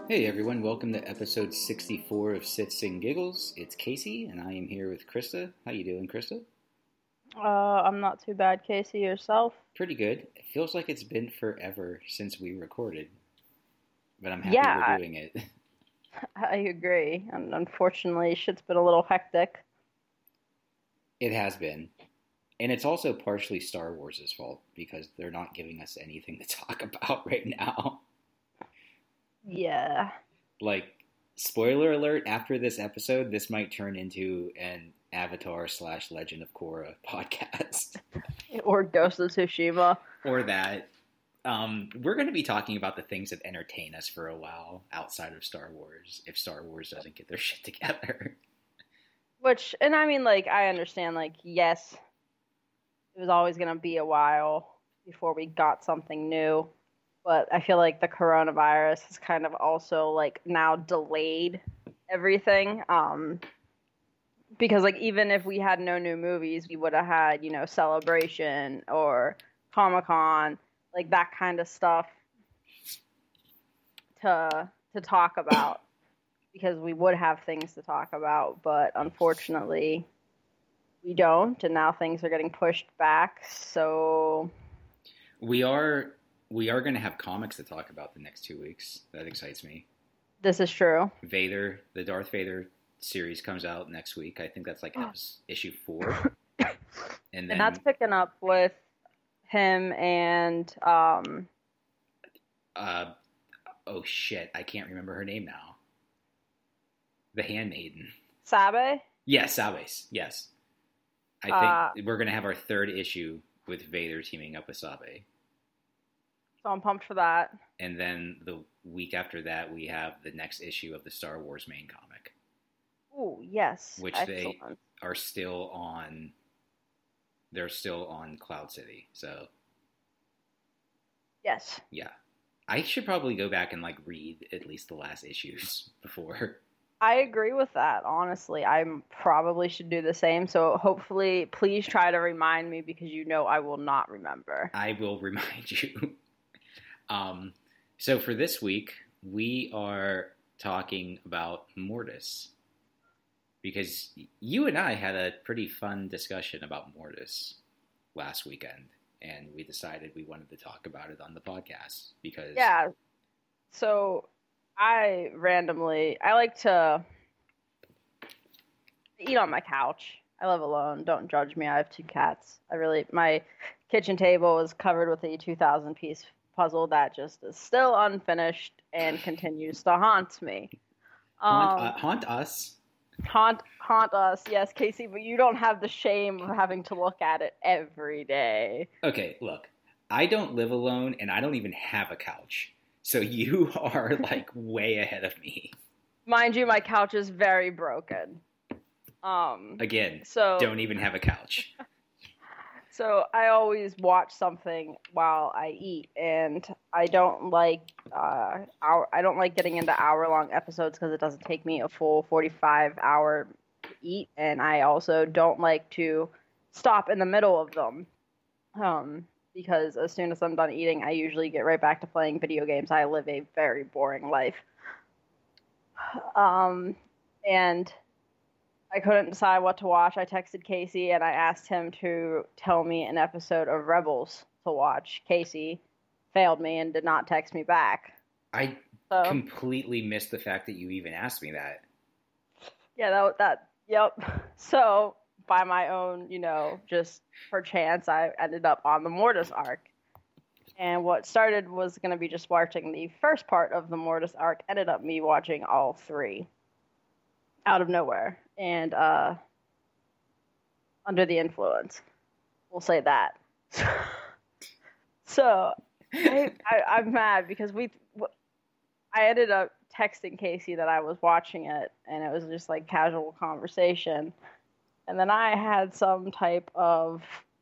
Hey everyone, welcome to episode 64 of Sits and Giggles. It's Casey, and I am here with Krista. How you doing, Krista? I'm not too bad, Casey. Yourself? Pretty good. It feels like it's been forever since we recorded, but I'm happy we're Yeah, doing it. I agree. And unfortunately, shit's been a little hectic. It has been. And it's also partially Star Wars' fault, because they're not giving us anything to talk about right now. Yeah. Like, spoiler alert, after this episode, this might turn into an Avatar / Legend of Korra podcast. Or Ghost of Tsushima. Or that. We're going to be talking about the things that entertain us for a while outside of Star Wars, if Star Wars doesn't get their shit together. And I mean, I understand, yes, it was always going to be a while before we got something new. But I feel like the coronavirus has kind of also, now delayed everything. Because, even if we had no new movies, we would have had, Celebration or Comic-Con, that kind of stuff to talk about. Because we would have things to talk about, but unfortunately, we don't, and now things are getting pushed back, so... We are going to have comics to talk about the next 2 weeks. That excites me. This is true. Vader, the Darth Vader series comes out next week. I think that's issue 4. And that's picking up with him and oh shit, I can't remember her name now. The Handmaiden. Sabe? Yes, Sabe's. Yes. I think we're going to have our 3rd issue with Vader teaming up with Sabe. So I'm pumped for that. And then the week after that, we have the next issue of the Star Wars main comic. Ooh, yes. Which excellent. They are still on. They're still on Cloud City, so. Yes. Yeah. I should probably go back and read at least the last issues before. I agree with that, honestly. I probably should do the same, so hopefully, please try to remind me, because I will not remember. I will remind you. So for this week, we are talking about Mortis. Because you and I had a pretty fun discussion about Mortis last weekend, and we decided we wanted to talk about it on the podcast, because... Yeah, so... I like to eat on my couch. I live alone. Don't judge me. I have 2 cats. My kitchen table is covered with a 2,000-piece puzzle that just is still unfinished and continues to haunt me. Haunt us? Haunt us, yes, Casey, but you don't have the shame of having to look at it every day. Okay, look. I don't live alone, and I don't even have a couch. So you are, way ahead of me. Mind you, my couch is very broken. Again, so don't even have a couch. So I always watch something while I eat, and I don't like getting into hour-long episodes, because it doesn't take me a full 45-hour to eat, and I also don't like to stop in the middle of them. Because as soon as I'm done eating, I usually get right back to playing video games. I live a very boring life. And I couldn't decide what to watch. I texted Casey, and I asked him to tell me an episode of Rebels to watch. Casey failed me and did not text me back. I completely missed the fact that you even asked me that. Yeah, yep. So... by my own, just per chance, I ended up on the Mortis arc. And what started was going to be just watching the first part of the Mortis arc, ended up me watching all 3 out of nowhere. And under the influence. We'll say that. So, I'm mad because I ended up texting Casey that I was watching it, and it was just casual conversation. And then I had some type of...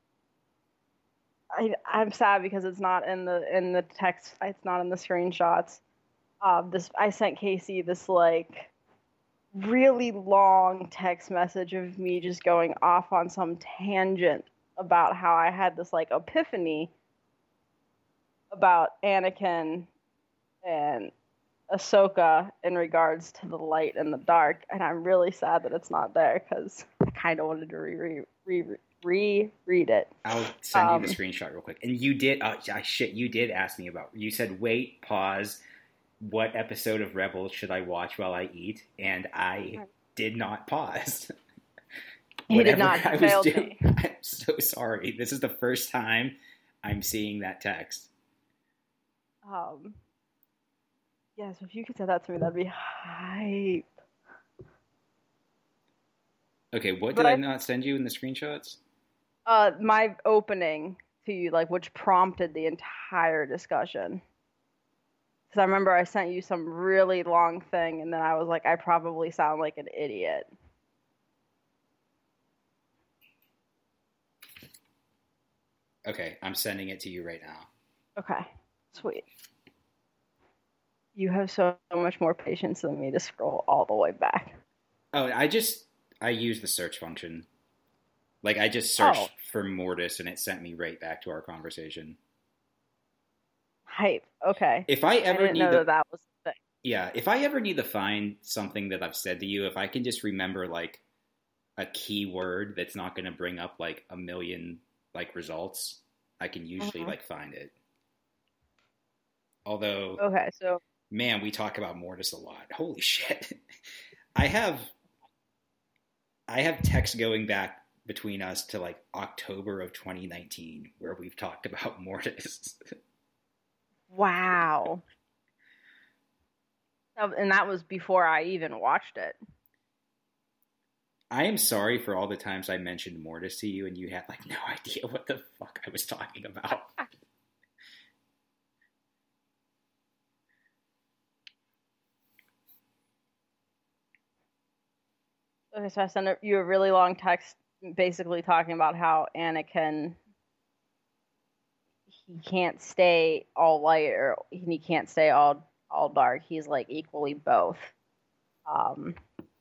I'm sad because it's not in the text. It's not in the screenshots. I sent Casey this really long text message of me just going off on some tangent about how I had this epiphany about Anakin and Ahsoka in regards to the light and the dark, and I'm really sad that it's not there because I kind of wanted to reread it. I'll send you the screenshot real quick. And you did, you did ask me about, you said, wait, pause, what episode of Rebels should I watch while I eat? And I did not pause. He did not. I was doing, I'm so sorry. This is the first time I'm seeing that text. Yeah, so if you could send that to me, that'd be hype. Okay, what did I not send you in the screenshots? My opening to you, like, which prompted the entire discussion. Because I remember I sent you some really long thing, and then I was like, I probably sound like an idiot. Okay, I'm sending it to you right now. Okay, sweet. You have so much more patience than me to scroll all the way back. Oh, I use the search function. Like, I just searched for Mortis, and it sent me right back to our conversation. Hype. Okay. If I ever need that was the thing. Yeah, if I ever need to find something that I've said to you, if I can just remember, like, a key word that's not going to bring up, like, a million, like, results, I can usually, like, find it. Although... Okay, so... Man, we talk about Mortis a lot. Holy shit. I have texts going back between us to like October of 2019 where we've talked about Mortis. Wow. And that was before I even watched it. I am sorry for all the times I mentioned Mortis to you and you had like no idea what the fuck I was talking about. Okay, so I sent you a really long text basically talking about how Anakin, he can't stay all light or he can't stay all dark. He's like equally both. And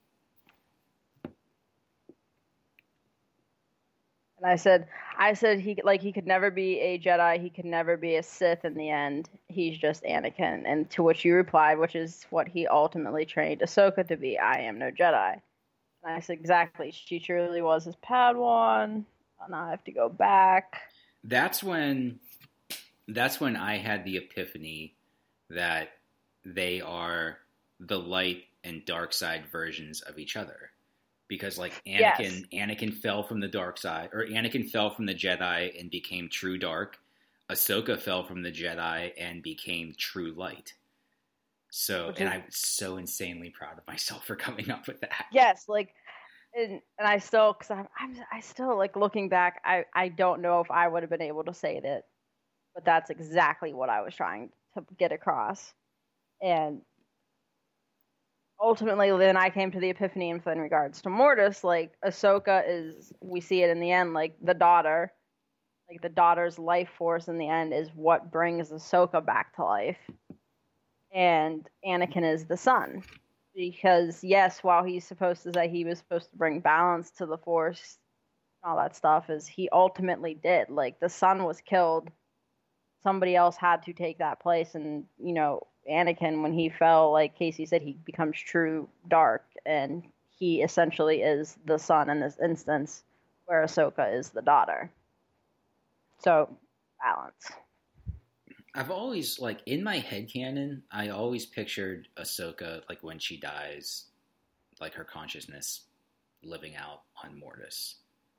I said he could never be a Jedi. He could never be a Sith in the end. He's just Anakin. And to which you replied, which is what he ultimately trained Ahsoka to be, I am no Jedi. And I said, exactly. She truly was his Padawan. And I have to go back. That's when I had the epiphany that they are the light and dark side versions of each other. Because like Anakin fell from the dark side, or Anakin fell from the Jedi and became true dark. Ahsoka fell from the Jedi and became true light. So, and I'm so insanely proud of myself for coming up with that. Yes, like, and I still, because I still like looking back, I don't know if I would have been able to say that, but that's exactly what I was trying to get across, and ultimately, then I came to the epiphany in regards to Mortis. Like Ahsoka is, we see it in the end, like the daughter, like the daughter's life force in the end is what brings Ahsoka back to life. And Anakin is the son. Because, yes, while he's supposed to say he was supposed to bring balance to the Force, all that stuff, is he ultimately did. Like, the son was killed. Somebody else had to take that place. And, you know, Anakin, when he fell, like Casey said, he becomes true dark. And he essentially is the son in this instance, where Ahsoka is the daughter. So, balance. I've always, like, in my headcanon, I always pictured Ahsoka, like, when she dies, like, her consciousness living out on Mortis.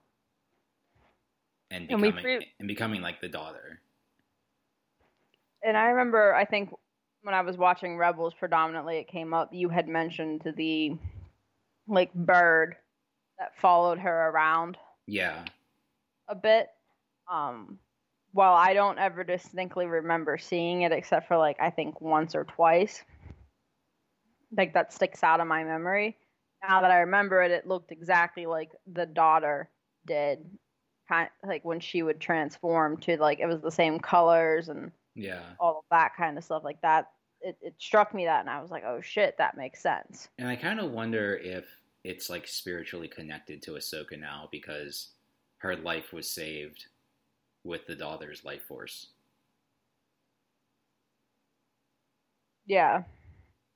And becoming, like, the daughter. And I remember, I think, when I was watching Rebels predominantly, it came up, you had mentioned the, like, bird that followed her around. Yeah. A bit. While I don't ever distinctly remember seeing it, except for, like, I think once or twice, like, that sticks out of my memory. Now that I remember it, it looked exactly like the daughter did, kind of, like, when she would transform to, like, it was the same colors and all of that kind of stuff like that. It struck me that, and I was like, oh, shit, that makes sense. And I kind of wonder if it's, like, spiritually connected to Ahsoka now, because her life was saved with the daughter's life force. Yeah.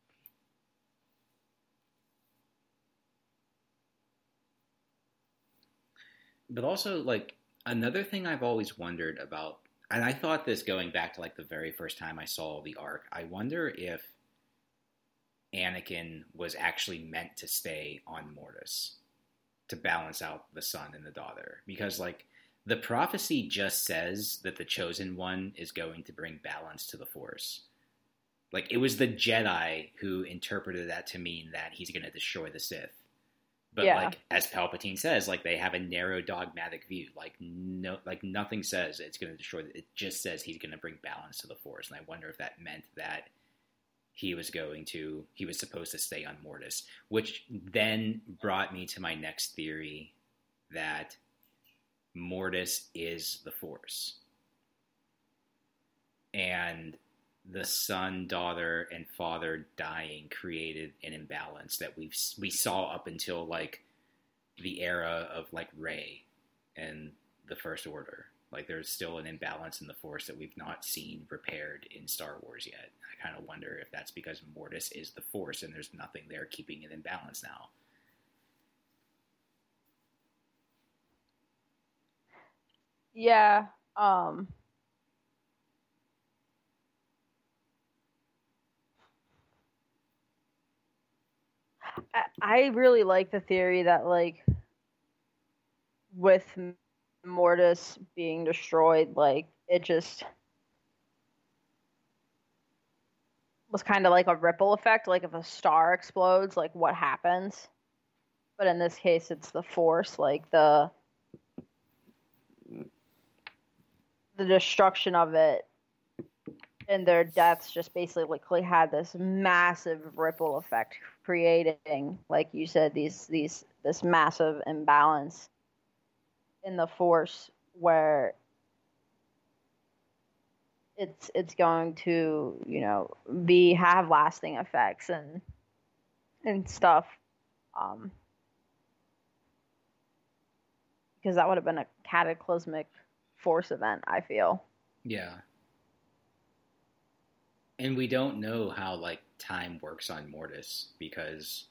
But also, like, another thing I've always wondered about, and I thought this going back to like the very first time I saw the arc, I wonder if Anakin was actually meant to stay on Mortis to balance out the son and the daughter. Because, like, the prophecy just says that the Chosen One is going to bring balance to the Force. Like, it was the Jedi who interpreted that to mean that he's going to destroy the Sith. But Yeah. like as Palpatine says, like they have a narrow dogmatic view. Like nothing says it's going to destroy. It just says he's going to bring balance to the Force. And I wonder if that meant that he was supposed to stay on Mortis, which then brought me to my next theory that Mortis is the Force, and the son, daughter, and father dying created an imbalance that we saw up until like the era of like Rey and the First Order. Like there's still an imbalance in the Force that we've not seen repaired in Star Wars yet. I kind of wonder if that's because Mortis is the Force and there's nothing there keeping it in balance now. Yeah. I really like the theory that, like, with Mortis being destroyed, like, it just was kind of like a ripple effect. Like, if a star explodes, like, what happens? But in this case, it's the Force. Like, the destruction of it and their deaths just basically had this massive ripple effect, creating, like you said, this massive imbalance in the Force where it's going to, you know, have lasting effects and stuff, because that would have been a cataclysmic Force event, I feel. Yeah. And we don't know how, like, time works on Mortis because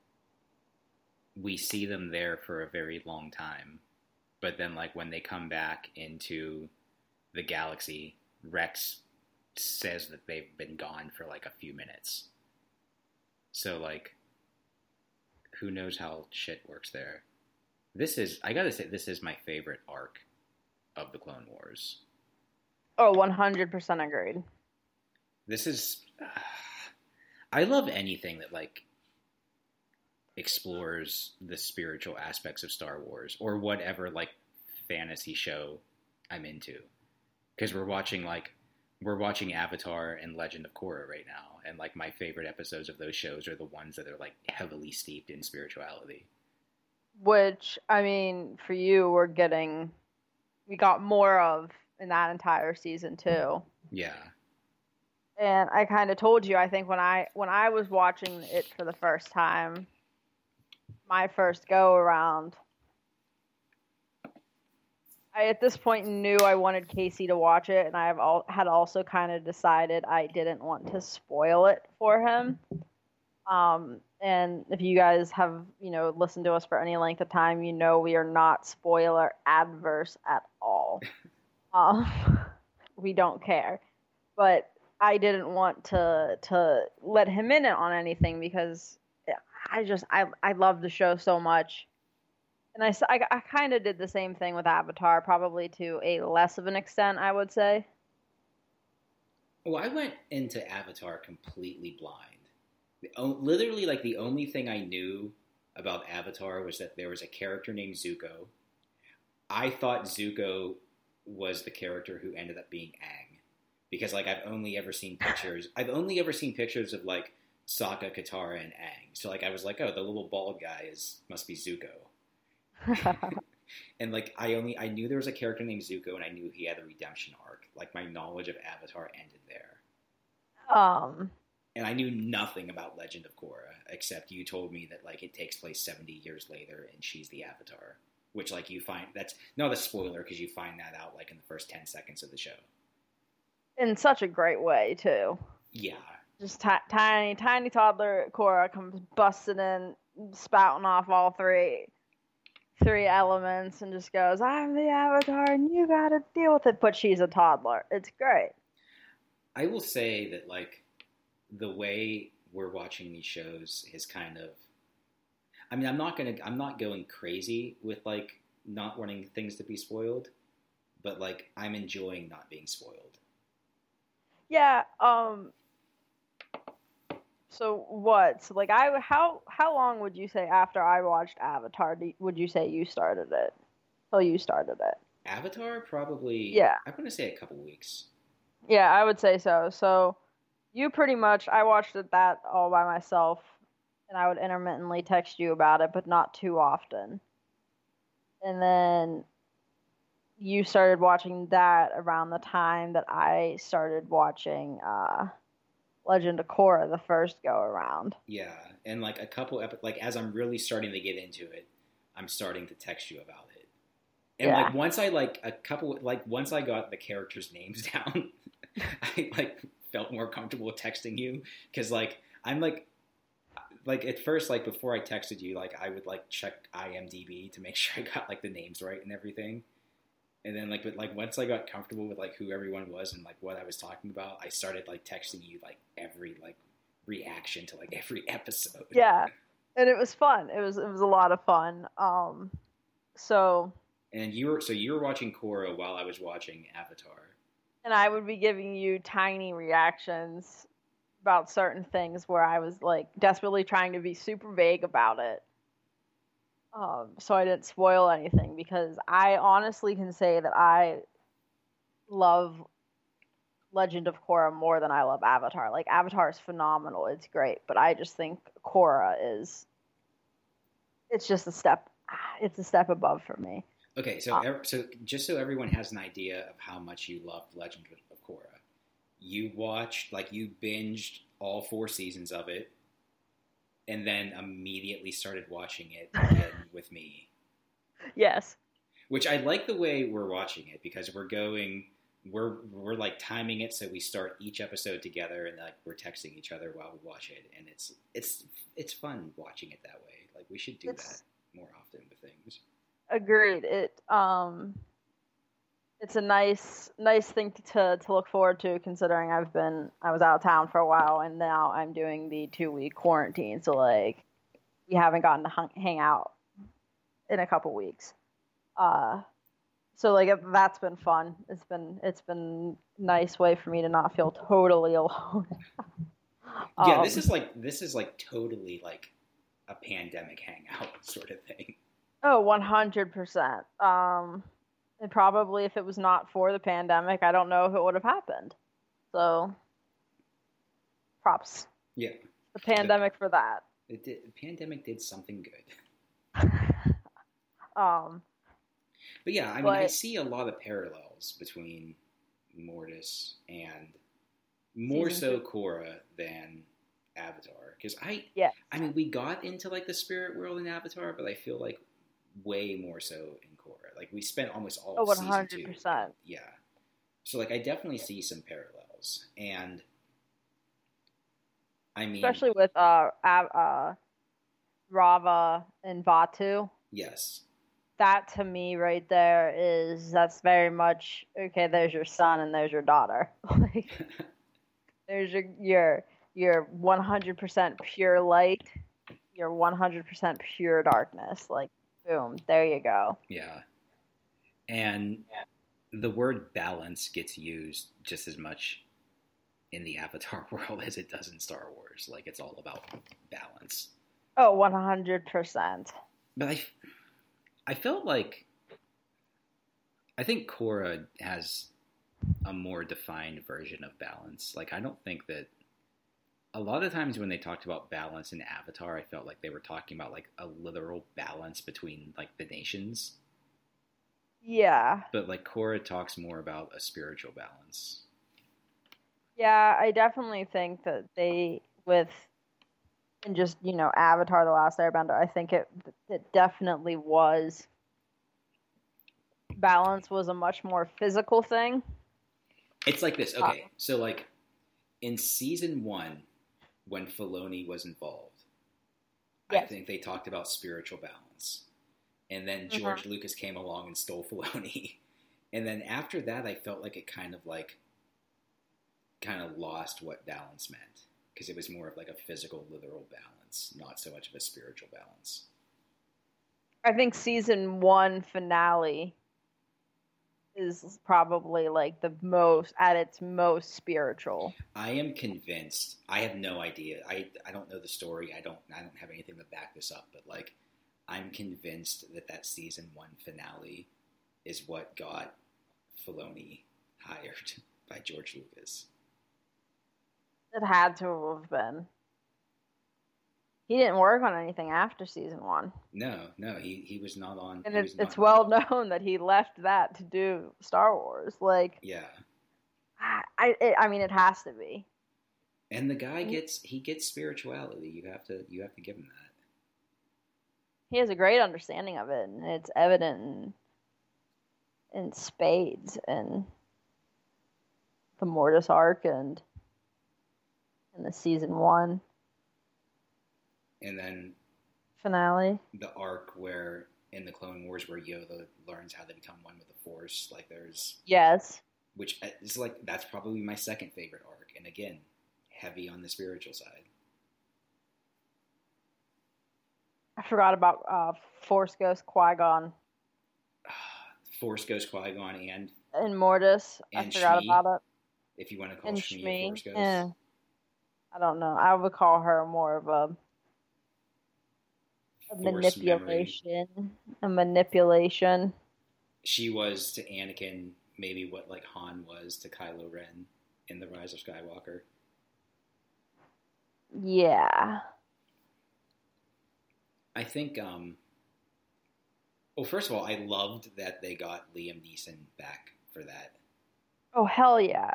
we see them there for a very long time. But then, like, when they come back into the galaxy, Rex says that they've been gone for, like, a few minutes. So, like, who knows how shit works there. I gotta say, this is my favorite arc of the Clone Wars. Oh, 100% agreed. This is... I love anything that, like, explores the spiritual aspects of Star Wars or whatever, like, fantasy show I'm into. Because we're watching Avatar and Legend of Korra right now, and, like, my favorite episodes of those shows are the ones that are, like, heavily steeped in spirituality. Which, I mean, for you, we got more of in that entire season too. Yeah. And I kind of told you, I think when I was watching it for the first time, my first go around, I at this point knew I wanted Casey to watch it, and had also kind of decided I didn't want to spoil it for him. And if you guys have, you know, listened to us for any length of time, you know we are not spoiler adverse at all. We don't care. But I didn't want to let him in on anything because I love the show so much. And I kind of did the same thing with Avatar, probably to a less of an extent, I would say. Well, I went into Avatar completely blind. Literally, like, the only thing I knew about Avatar was that there was a character named Zuko. I thought Zuko was the character who ended up being Aang. Because, like, I've only ever seen pictures of, like, Sokka, Katara, and Aang. So, like, I was like, oh, the little bald guy must be Zuko. And, like, I knew there was a character named Zuko, and I knew he had a redemption arc. Like, my knowledge of Avatar ended there. And I knew nothing about Legend of Korra, except you told me that, like, it takes place 70 years later, and she's the Avatar. Which, like, you find... That's not a spoiler, because you find that out, like, in the first 10 seconds of the show. In such a great way, too. Yeah. Just tiny toddler Korra comes busting in, spouting off all three. three elements and just goes, "I'm the Avatar, and you gotta deal with it." But she's a toddler. It's great. I will say that like the way we're watching these shows is kind of. I mean, I'm not going crazy with like not wanting things to be spoiled, but like I'm enjoying not being spoiled. Yeah. So what? So like, how long would you say after I watched Avatar would you say you started it? Till you started it? Avatar probably. Yeah. I'm gonna say a couple weeks. Yeah, I would say so. So you pretty much, I watched it that all by myself, and I would intermittently text you about it, but not too often. And then you started watching that around the time that I started watching Legend of Korra the first go around. Yeah, and like a couple like as I'm really starting to get into it, I'm starting to text you about it. And Yeah. like once I got the characters' names down, I like felt more comfortable texting you because like I'm like at first like before I texted you like I would like check IMDb to make sure I got like the names right and everything. And then like once I got comfortable with like who everyone was and like what I was talking about, I started like texting you like every like reaction to like every episode. Yeah. And it was fun. It was a lot of fun. So And you were watching Korra while I was watching Avatar. and I would be giving you tiny reactions about certain things where I was like desperately trying to be super vague about it. So I didn't spoil anything because I honestly can say that I love Legend of Korra more than I love Avatar. Like Avatar is phenomenal, it's great, but I just think Korra is it's just a step it's a step above for me. Okay, so just so everyone has an idea of how much you loved Legend of Korra, you watched like you binged all 4 seasons of it, and then immediately started watching it again with me. Yes. Which I like the way we're watching it because we're like timing it so we start each episode together and like we're texting each other while we watch it, and it's fun watching it that way. Like we should do that more often with things. Agreed. It's a nice thing to look forward to considering I was out of town for a while and now I'm doing the 2-week quarantine, so like we haven't gotten to hang out in a couple weeks. So like that's been fun. It's been a nice way for me to not feel totally alone. Yeah, this is like totally like a pandemic hangout sort of thing. Oh, 100%. And probably if it was not for the pandemic, I don't know if it would have happened. So, props. Yeah. The pandemic for that. The pandemic did something good. But yeah, I mean, I see a lot of parallels between Mortis and more so Korra than Avatar. Because I mean, we got into like the spirit world in Avatar, but I feel like way more so in Korra. Like we spent almost all of 100%. season 2. Yeah. So like I definitely see some parallels. And I mean, especially with Rava and Vatu. Yes. That to me right there that's very much okay, there's your son and there's your daughter. Like there's your 100% pure light, your 100% pure darkness. Like boom, there you go. Yeah. And the word balance gets used just as much in the Avatar world as it does in Star Wars. Like, it's all about balance. Oh, 100%. But I felt like... I think Korra has a more defined version of balance. Like, I don't think that... A lot of times when they talked about balance in Avatar, I felt like they were talking about, like, a literal balance between, like, the nations. Yeah. But, like, Korra talks more about a spiritual balance. Yeah, I definitely think that and just, Avatar The Last Airbender, I think it definitely was, balance was a much more physical thing. It's like this, okay, so, like, in season 1, when Filoni was involved, yes. I think they talked about spiritual balance. and then Mhm. George Lucas came along and stole Filoni. And then after that, I felt like it kind of lost what balance meant, because it was more of like a physical, literal balance, not so much of a spiritual balance. I think season 1 finale is probably like the most at its most spiritual. I am convinced. I have no idea. I don't know the story. I don't have anything to back this up. But like, I'm convinced that season 1 finale is what got Filoni hired by George Lucas. It had to have been. He didn't work on anything after season 1. No, he was not on. And he was it's not well known that he left that to do Star Wars. Like, Yeah, I mean, it has to be. and the guy gets spirituality. You have to give him that. He has a great understanding of it, and it's evident in spades and the Mortis arc and in the season 1 And then finale. the arc where in the Clone Wars where Yoda learns how to become one with the Force, like there's Yes. which is like that's probably my second favorite arc, and again, heavy on the spiritual side. I forgot about Force Ghost Qui-Gon Force Ghost Qui-Gon and Mortis. I and forgot Shmi, about it. if you want to call And Shmi a Shmi. Force Ghost. Yeah. I don't know. I would call her more of a Force manipulation. memory. A manipulation. She was to Anakin maybe what like Han was to Kylo Ren in The Rise of Skywalker. Yeah. I think well, first of all, I loved that they got Liam Neeson back for that. Oh, hell yeah.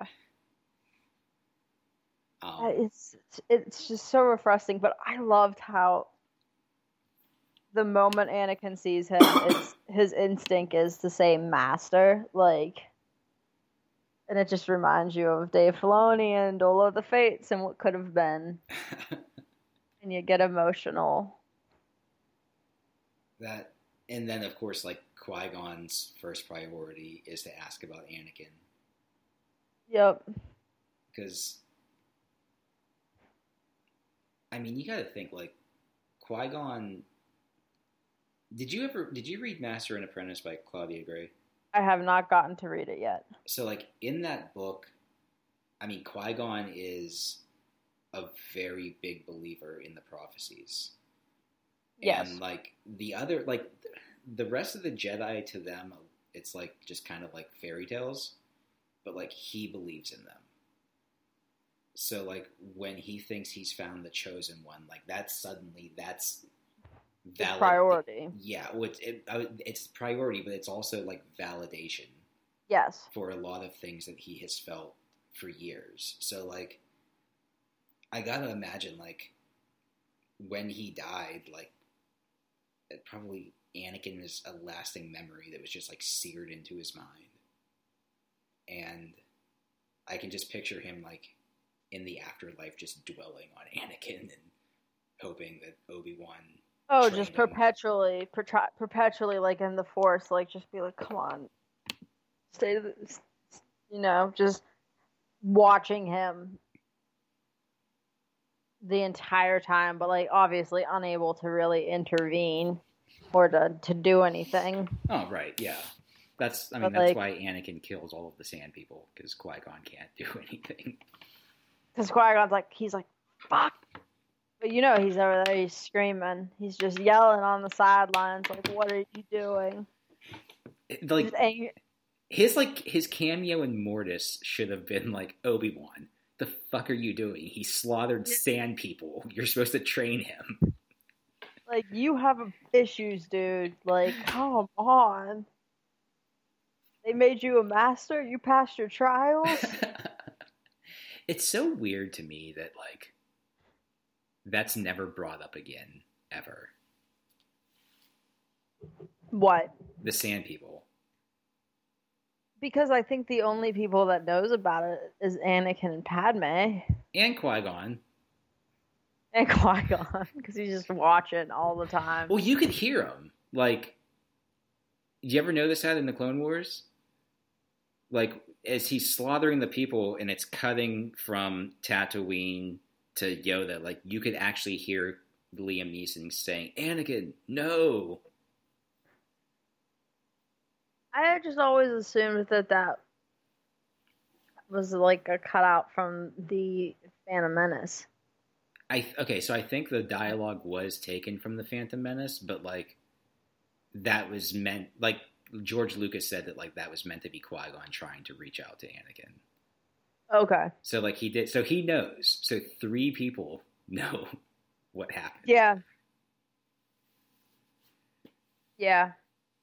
It's just so refreshing, but I loved how the moment Anakin sees him, his instinct is to say master, like, and it just reminds you of Dave Filoni and Duel of the Fates and what could have been, and you get emotional. That, and then of course, like Qui-Gon's first priority is to ask about Anakin. Yep. Because, I mean, you got to think like Qui-Gon. Did you read Master and Apprentice by Claudia Gray? I have not gotten to read it yet. So like in that book, I mean, Qui-Gon is a very big believer in the prophecies. Yes. And like the rest of the Jedi, to them, it's like just kind of like fairy tales, but like he believes in them. So like when he thinks he's found the chosen one, like that's valid. Priority. Yeah, well, it's priority, but it's also like validation. Yes. For a lot of things that he has felt for years. So like, I gotta imagine like when he died, like probably Anakin is a lasting memory that was just like seared into his mind. And I can just picture him like in the afterlife just dwelling on Anakin and hoping that Obi-Wan just perpetually like in the Force, like just be like, come on, stay to this, just watching him the entire time, but like obviously unable to really intervene or to do anything. Oh, right, yeah. That's why Anakin kills all of the Sand People, because Qui-Gon can't do anything. Because Qui-Gon's like, he's like, fuck. But he's over there, he's screaming. He's just yelling on the sidelines, like, what are you doing? Like, his cameo in Mortis should have been like, Obi-Wan, the fuck are you doing? He slaughtered Sand People. You're supposed to train him. Like, you have issues, dude. Like, come on. They made you a master? You passed your trials? It's so weird to me that, like, that's never brought up again, ever. What? The Sand People. Because I think the only people that knows about it is Anakin and Padme. And Qui-Gon. And Qui-Gon, because he's just watching all the time. Well, you could hear him. Like, Did you ever notice that in the Clone Wars? Like, as he's slaughtering the people and it's cutting from Tatooine to Yoda, like, you could actually hear Liam Neeson saying, Anakin, no! I just always assumed that was like a cutout from the Phantom Menace. So I think the dialogue was taken from the Phantom Menace, but, like, that was meant, like, George Lucas said that, like, that was meant to be Qui-Gon trying to reach out to Anakin. Okay. So, like, he knows. So 3 people know what happened. Yeah. Yeah.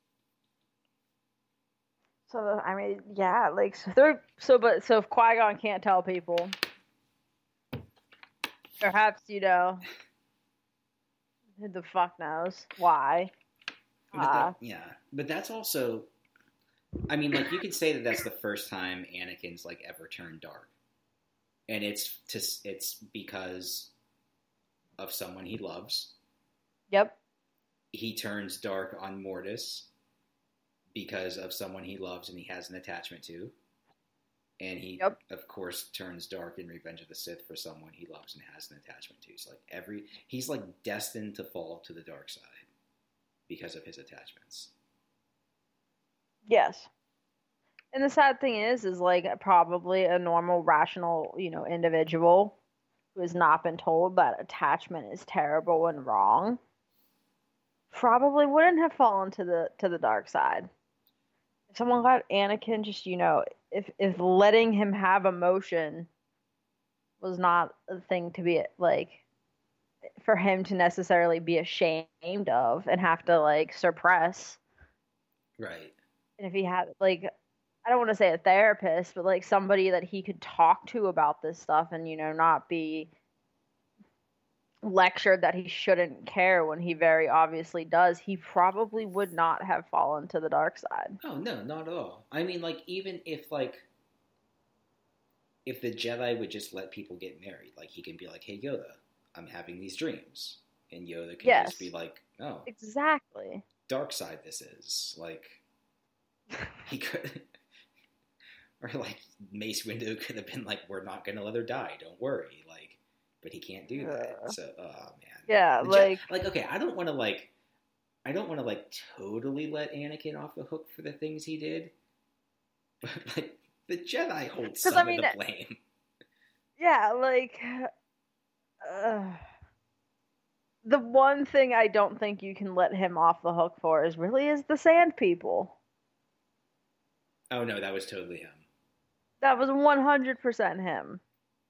So, I mean, yeah, like, so if Qui-Gon can't tell people, perhaps, who the fuck knows why. But that's also, I mean, like, you could say that that's the first time Anakin's, like, ever turned dark. And it's because of someone he loves. Yep. He turns dark on Mortis because of someone he loves and he has an attachment to. And he, of course, turns dark in Revenge of the Sith for someone he loves and has an attachment to. So, like, he's, like, destined to fall to the dark side because of his attachments. Yes. And the sad thing is like, probably a normal, rational, individual who has not been told that attachment is terrible and wrong probably wouldn't have fallen to the dark side. If someone got Anakin, just, if letting him have emotion was not a thing to be, like, for him to necessarily be ashamed of and have to, like, suppress. Right. And if he had, like, I don't want to say a therapist, but, like, somebody that he could talk to about this stuff and, not be lectured that he shouldn't care when he very obviously does, he probably would not have fallen to the dark side. Oh, no, not at all. I mean, like, even if the Jedi would just let people get married, like, he can be like, hey, Yoda, I'm having these dreams. And Yoda can just be like, oh. Exactly. Dark side this is. Like, he could... Or, like, Mace Windu could have been like, we're not going to let her die, don't worry. Like, but he can't do that. So, oh, man. Yeah, like, okay, I don't want to, totally let Anakin off the hook for the things he did. But, like, the Jedi hold some of the blame. Yeah, like, the one thing I don't think you can let him off the hook for is the Sand People. Oh, no, that was totally him. That was 100% him.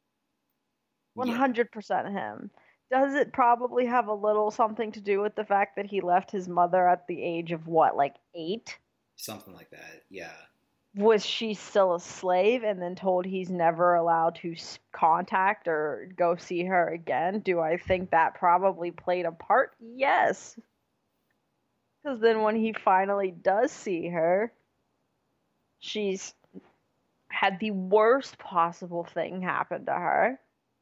100% him. Does it probably have a little something to do with the fact that he left his mother at the age of, what, like 8? Something like that, yeah. Was she still a slave and then told he's never allowed to contact or go see her again? Do I think that probably played a part? Yes. Because then when he finally does see her, she's had the worst possible thing happen to her.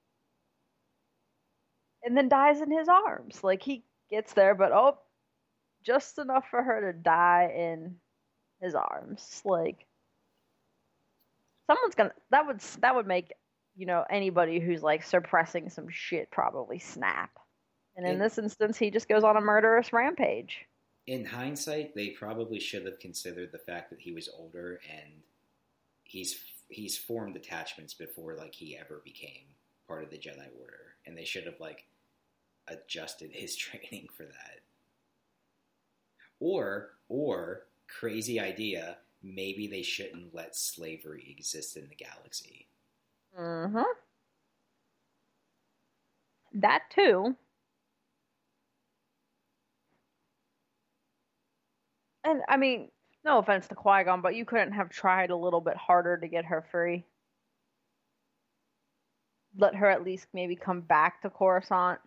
And then dies in his arms. Like, he gets there, but just enough for her to die in his arms. Like, someone's gonna that would make, anybody who's, like, suppressing some shit probably snap. And in this instance, he just goes on a murderous rampage. In hindsight, they probably should have considered the fact that he was older and he's formed attachments before, like, he ever became part of the Jedi Order, and they should have, like, adjusted his training for that. Or crazy idea, maybe they shouldn't let slavery exist in the galaxy. Mm-hmm. That too. And, I mean, no offense to Qui-Gon, but you couldn't have tried a little bit harder to get her free. Let her at least maybe come back to Coruscant.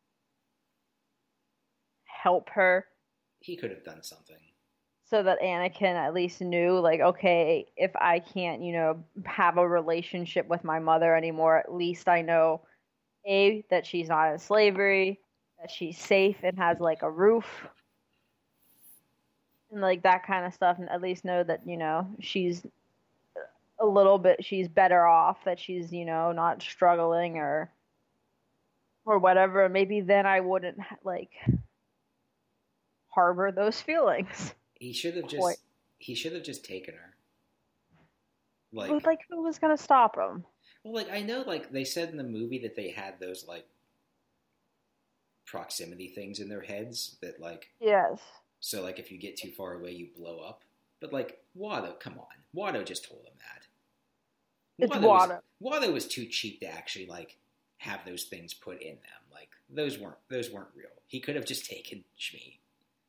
Help her. He could have done something. So that Anakin at least knew, like, okay, if I can't, have a relationship with my mother anymore, at least I know, A, that she's not in slavery, that she's safe and has, like, a roof. and like that kind of stuff, and at least know that she's a little bit she's better off, that she's not struggling or whatever. Maybe then I wouldn't like harbor those feelings. He should have Quite. just taken her. But Like, like, who was gonna stop him? well, like I know, like they said in the movie that they had those like proximity things in their heads that like, Yes. so like if you get too far away, you blow up. But like Watto, come on, Watto just told him that. It's water. Watto was too cheap to actually like have those things put in them. Like those weren't real. He could have just taken Shmi.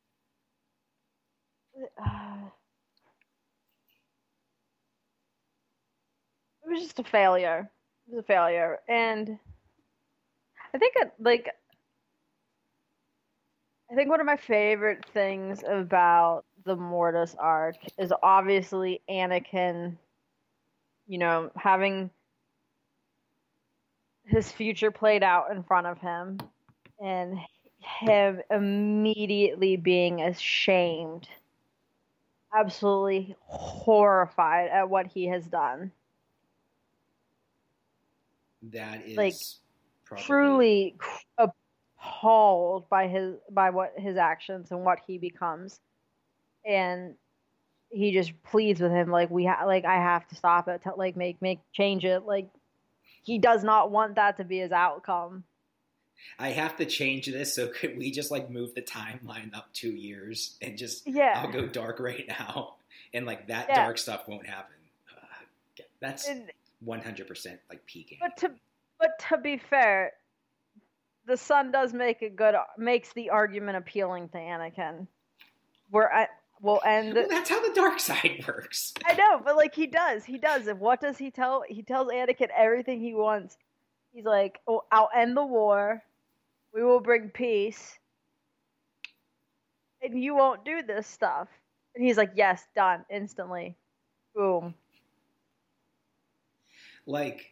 It was just a failure. It was a failure, and I think I think one of my favorite things about the Mortis arc is obviously Anakin, having his future played out in front of him and him immediately being ashamed, absolutely horrified at what he has done. That is Like, probably truly appalled by what his actions and what he becomes, and he just pleads with him like I have to stop it, to like make change it. Like, he does not want that to be his outcome. I have to change this, so could we just like move the timeline up 2 years and just Yeah. I'll go dark right now, and like that Yeah. dark stuff won't happen. That's 100% like peaking. But to be fair, the son does makes the argument appealing to Anakin. We'll end. Well, that's how the dark side works. I know, but like he does. And what does he tell? He tells Anakin everything he wants. He's like, "Oh, I'll end the war. We will bring peace, and you won't do this stuff." And he's like, "Yes, done instantly." Boom. Like,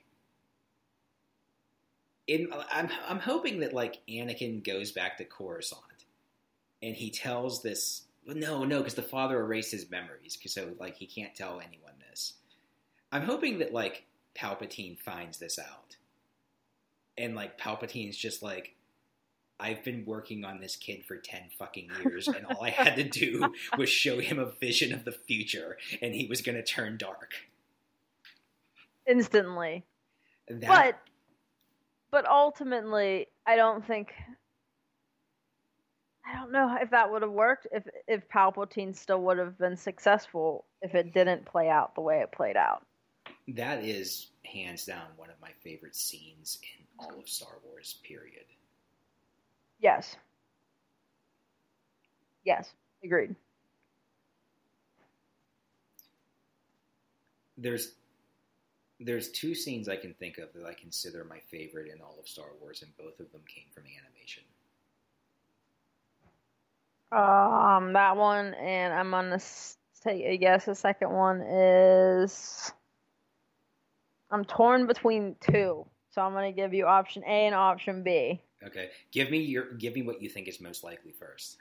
I'm hoping that like Anakin goes back to Coruscant, and he tells this. No, because the father erased his memories, so like he can't tell anyone this. I'm hoping that like Palpatine finds this out, and like Palpatine's just like, I've been working on this kid for 10 fucking years, and all I had to do was show him a vision of the future, and he was going to turn dark. Instantly. But ultimately, I don't know if that would have worked, if Palpatine still would have been successful if it didn't play out the way it played out. That is hands down one of my favorite scenes in all of Star Wars, period. Yes. Agreed. There's 2 scenes I can think of that I consider my favorite in all of Star Wars, and both of them came from animation. That one, and I'm gonna take a guess. The second one is, I'm torn between 2, so I'm gonna give you option A and option B. Okay, give me what you think is most likely first.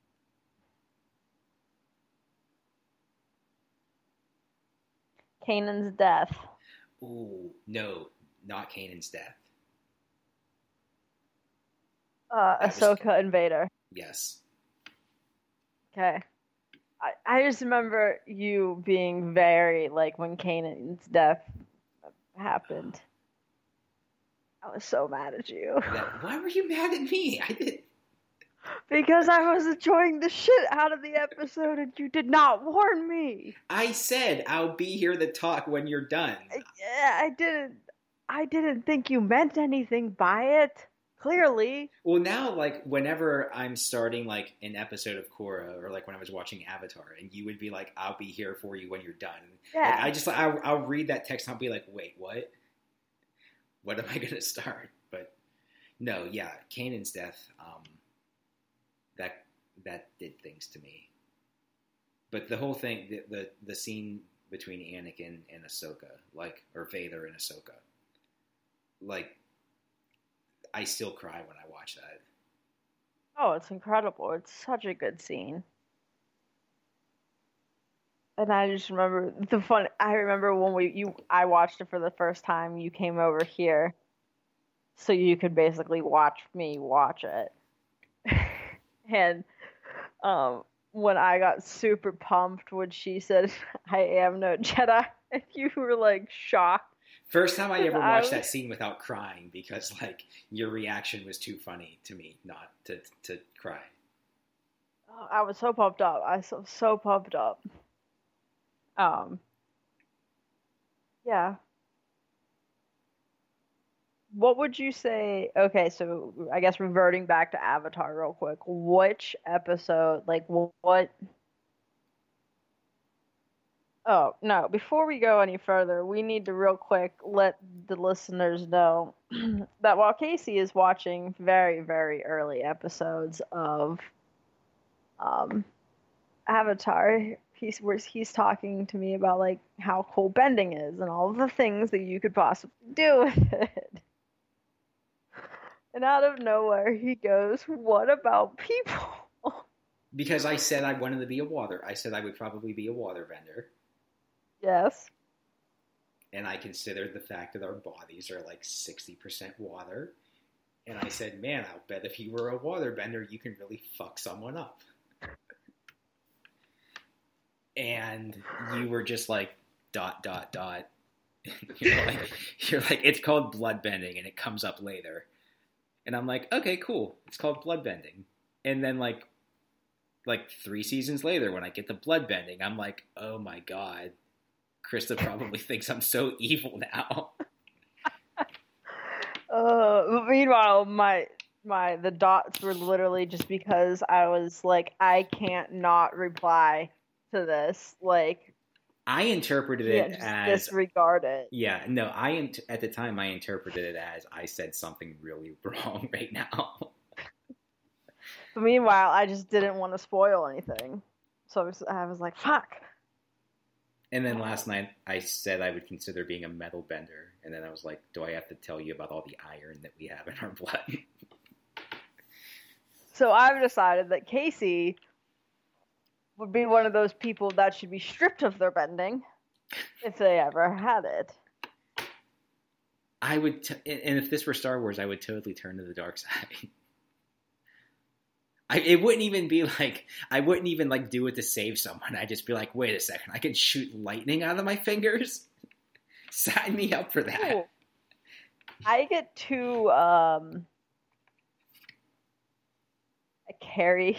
Kanan's death. Ooh, no, not Kanan's death. Ahsoka and Vader. Yes. Okay. I just remember you being very, like, when Kanan's death happened. I was so mad at you. Why were you mad at me? I did. Because I was enjoying the shit out of the episode and you did not warn me. I said I'll be here to talk when you're done. Yeah, I didn't think you meant anything by it. Clearly. Well, now, like, whenever I'm starting, like, an episode of Korra, or, like, when I was watching Avatar, and you would be like, I'll be here for you when you're done. Yeah. Like, I'll read that text and I'll be like, wait, what? What am I going to start? But, no, yeah, Kanan's death, that did things to me. But the whole thing, the scene between Anakin and Ahsoka, like, or Vader and Ahsoka, like, I still cry when I watch that. Oh, it's incredible. It's such a good scene. And I just remember the fun. I remember when I watched it for the first time. You came over here, so you could basically watch me watch it. And when I got super pumped when she said, "I am no Jedi," and you were like shocked. First time I ever I watched was, that scene without crying because like your reaction was too funny to me not to cry. I was so pumped up. I was so pumped up. Um, yeah. What would you say? Okay, so I guess reverting back to Avatar real quick. Which episode, like what? Oh, no, before we go any further, we need to real quick let the listeners know that while Casey is watching very, very early episodes of um, Avatar, he's talking to me about like how cool bending is and all of the things that you could possibly do with it. And out of nowhere, he goes, "What about people?" Because I said I wanted to be I said I would probably be a waterbender. Yes. And I considered the fact that our bodies are like 60% water. And I said, man, I'll bet if you were a waterbender, you can really fuck someone up. And you were just like, ... you're like, it's called bloodbending and it comes up later. And I'm like, okay, cool. It's called bloodbending. And then like 3 seasons later, when I get to bloodbending, I'm like, oh my God, Krista probably thinks I'm so evil now. Meanwhile, the dots were literally just because I was like, I can't not reply to this. Like, I interpreted it as disregard it. Yeah, no, at the time I interpreted it as I said something really wrong right now. But meanwhile, I just didn't want to spoil anything, so I was like, fuck. And then last night I said I would consider being a metal bender, and then I was like, do I have to tell you about all the iron that we have in our blood? So I've decided that Casey would be one of those people that should be stripped of their bending if they ever had it. I would, and if this were Star Wars, I would totally turn to the dark side. It wouldn't even be like, I wouldn't even like do it to save someone. I'd just be like, wait a second, I can shoot lightning out of my fingers? Sign me up for that. Ooh. I get to, I carry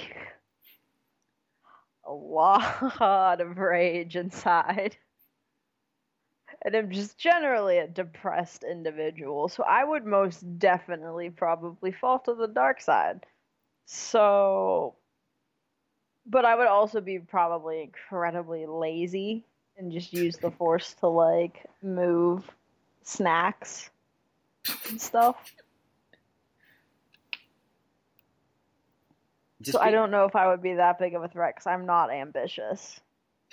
a lot of rage inside. And I'm just generally a depressed individual. So I would most definitely probably fall to the dark side. So, but I would also be probably incredibly lazy and just use the Force to like move snacks and stuff. I don't know if I would be that big of a threat because I'm not ambitious.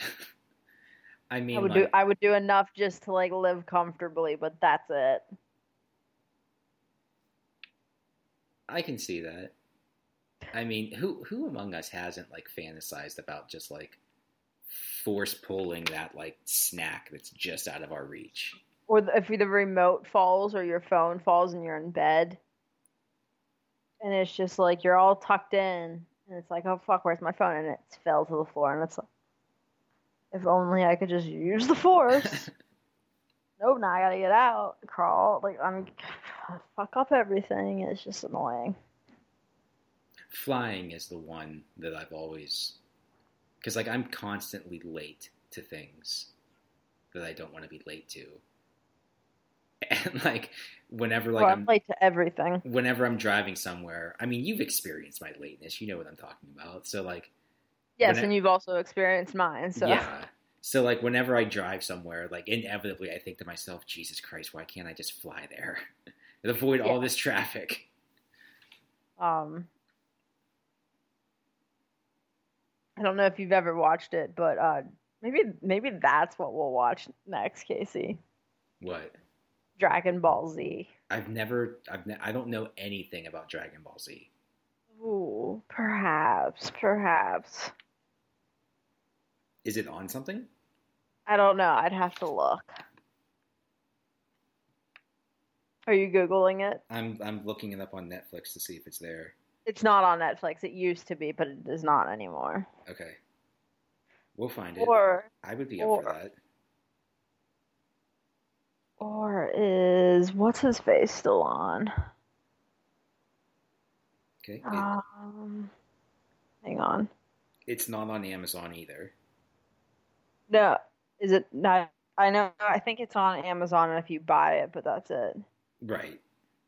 I mean, I would do enough just to like live comfortably, but that's it. I can see that. I mean, who among us hasn't like fantasized about just like force pulling that like snack that's just out of our reach? Or if the remote falls or your phone falls and you're in bed, and it's just like you're all tucked in, and it's like, oh fuck, where's my phone? And it fell to the floor, and it's like, if only I could just use the Force. Nope, now I gotta get out, crawl, like fuck up everything. It's just annoying. Flying is the one that I've always, because like I'm constantly late to things that I don't want to be late to, and like whenever like I'm late to everything. Whenever I'm driving somewhere, I mean, you've experienced my lateness, you know what I'm talking about. So like, yes, and you've also experienced mine. So yeah. So like whenever I drive somewhere, like inevitably I think to myself, Jesus Christ, why can't I just fly there and avoid all this traffic? I don't know if you've ever watched it, but maybe that's what we'll watch next, Casey. What? Dragon Ball Z. I don't know anything about Dragon Ball Z. Ooh, perhaps. Is it on something? I don't know. I'd have to look. Are you Googling it? I'm looking it up on Netflix to see if it's there. It's not on Netflix. It used to be, but it is not anymore. Okay. We'll find it. Or I would be up for that. Or is what's his face still on? Okay. Hang on. It's not on Amazon either. No, is it not? I know. I think it's on Amazon if you buy it, but that's it. Right.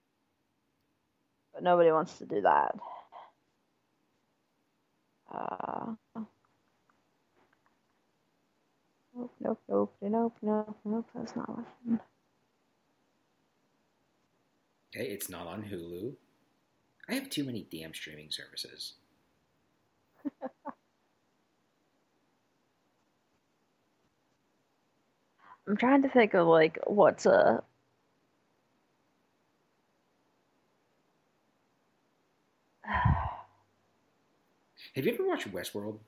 But nobody wants to do that. Nope. That's not one. Okay, it's not on Hulu. I have too many damn streaming services. I'm trying to think of like what's a. Have you ever watched Westworld?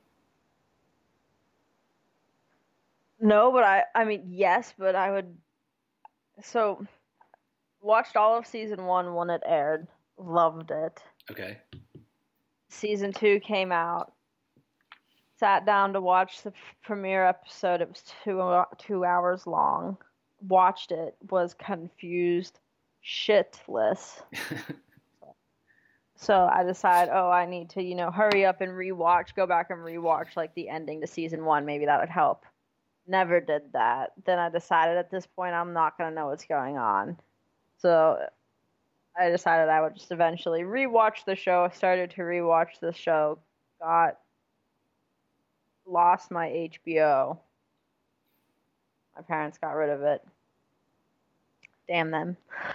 No, but I mean yes, but I would. So, watched all of season 1 when it aired. Loved it. Okay. Season 2 came out. Sat down to watch the premiere episode. It was 2 hours long. Watched it. Was confused shitless. So I decided, I need to, hurry up and rewatch, go back and rewatch like the ending to season 1. Maybe that would help. Never did that. Then I decided at this point I'm not going to know what's going on. So I decided I would just eventually rewatch the show. I started to rewatch the show. Lost my HBO. My parents got rid of it. Damn them.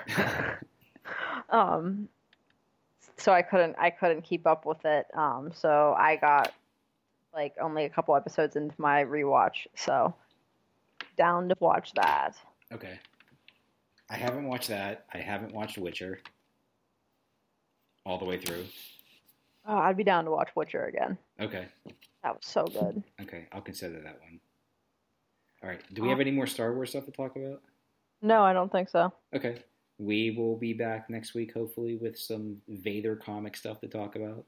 So I couldn't keep up with it. So I got like only a couple episodes into my rewatch. So down to watch that. Okay. I haven't watched that. I haven't watched Witcher all the way through. Oh, I'd be down to watch Witcher again. Okay. That was so good. Okay, I'll consider that one. All right. Do we have any more Star Wars stuff to talk about? No, I don't think so. Okay. We will be back next week, hopefully, with some Vader comic stuff to talk about.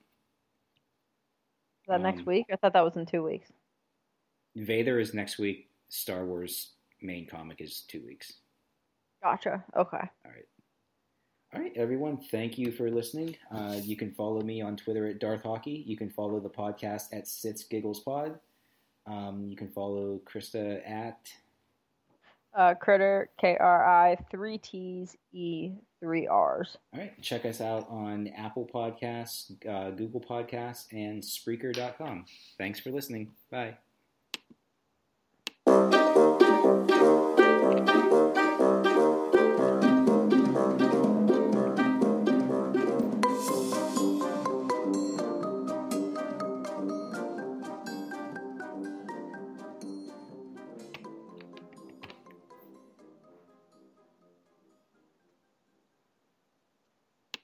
Is that next week? I thought that was in 2 weeks. Vader is next week. Star Wars main comic is 2 weeks. Gotcha. Okay. All right, everyone. Thank you for listening. You can follow me on Twitter at Darth Hockey. You can follow the podcast at Sits Giggles Pod. You can follow Krista at Critter, KRI, 3 T's, E, 3 R's. All right. Check us out on Apple Podcasts, Google Podcasts, and Spreaker.com. Thanks for listening. Bye.